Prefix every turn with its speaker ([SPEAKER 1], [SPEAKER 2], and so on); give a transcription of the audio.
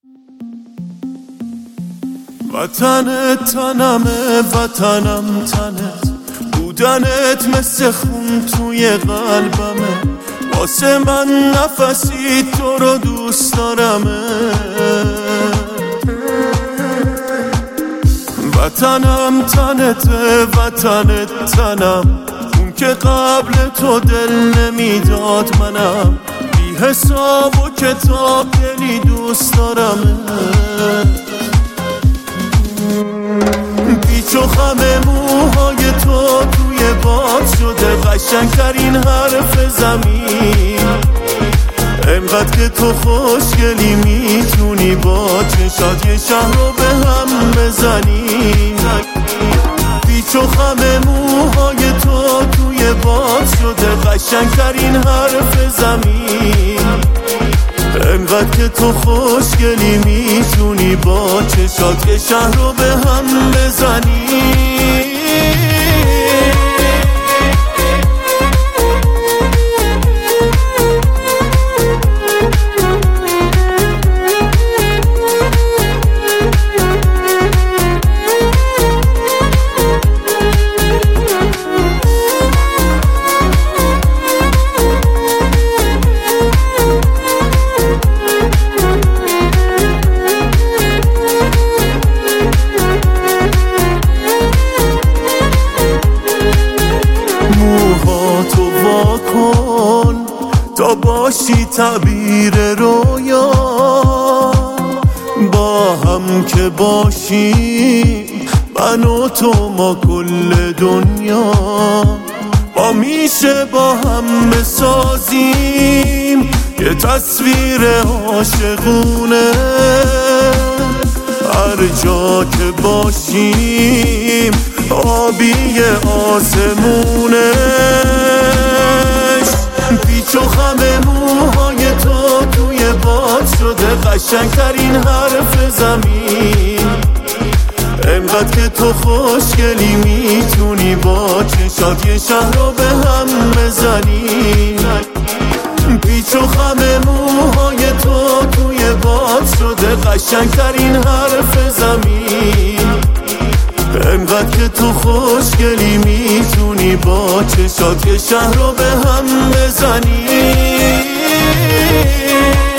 [SPEAKER 1] وطنت تنمه، وطنم تنت، بودنت مثل خون توی قلبمه، واسه من نفسی تو رو دوست دارمه. وطنم تنته، وطنت تنم، اون که قبل تو دل نمیداد منم، بی حساب و کتاب دلی دوست دارمه. پیچ و خم موهای تو توی باد شده قشنگترین حرف زمین، انقدر که تو خوشگلی میتونی با چشات یه شهر رو به هم بزنی. پیچ و خم موهای تو توی باد شده قشنگترین حرف زمین، انقدر که تو خوشگلی میتونی با چشات یه شهر رو به هم بزنی. تا باشی تعبیر رویا، با هم که باشیم من و تو ما کل دنیا، ما میشه با هم بسازیم یه تصویر عاشقونه، هر جا که باشیم آبی آسمونه. پیچ و خم موهای تو توی باد شده قشنگترین حرف زمین، انقدر که تو خوشگلی میتونی با چشات یه شهر رو به هم بزنی. پیچ و خم موهای تو توی باد شده قشنگترین حرف زمین، انقدر که تو خوشگلی میتونی با چشات یه شهر رو به هم بزنی.